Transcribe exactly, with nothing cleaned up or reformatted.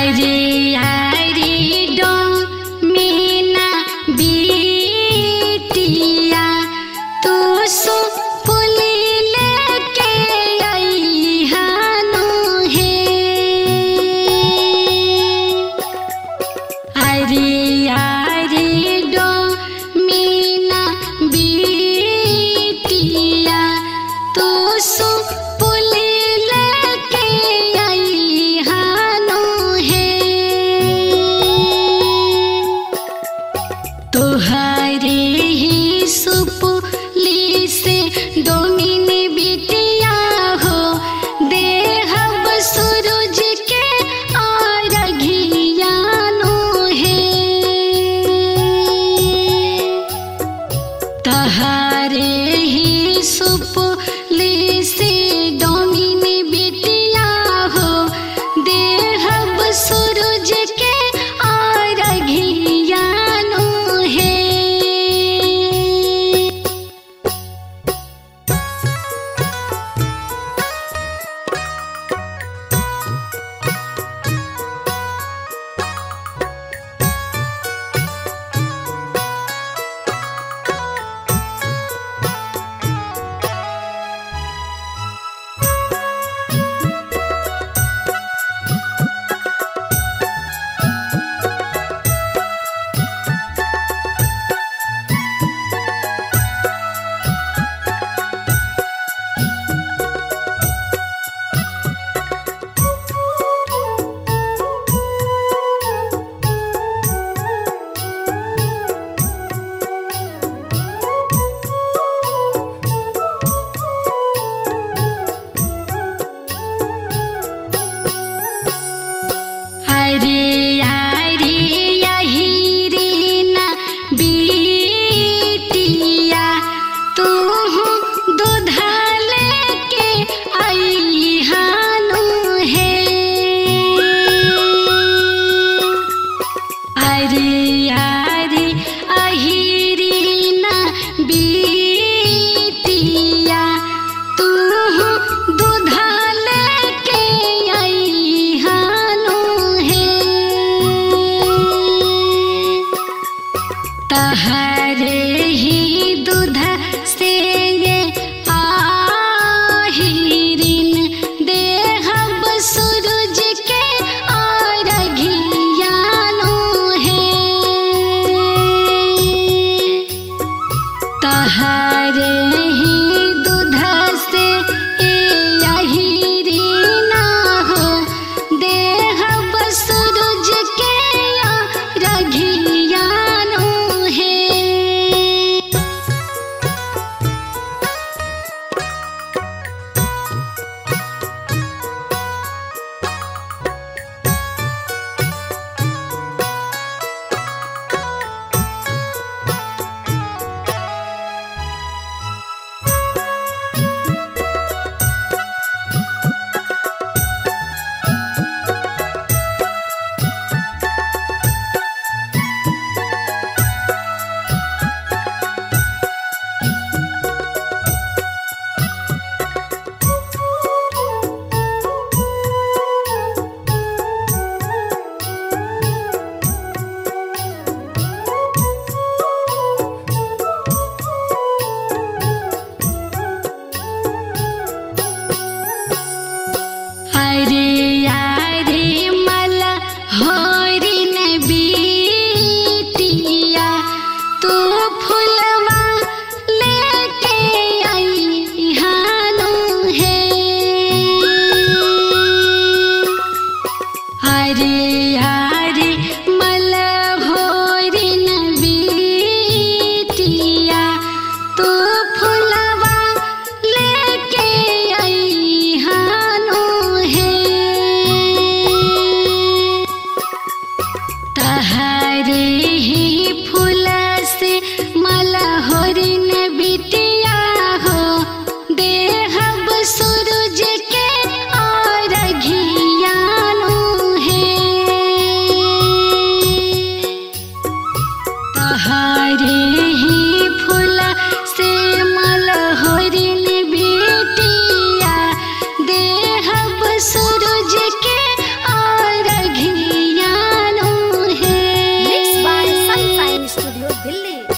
अरे अरे डोमिना बिटिया तू सो पुली लेके आई हानो है। अरे अरे डोमिना बिटिया तू सो पुली लेके आई हानो है। तोहरे ही सुपुली से डोमिनी बिटिया हो देहब सूरज के आरघियानो है। तहारे ही सुपुली से डोमिनी बिटिया हो देहब सूरज के आरघियानो है। अरे अरे यहीरीना बिटिया तू दूधा लेके आई हानो है। अरे अरे अहीरीना बिटिया तू दूधा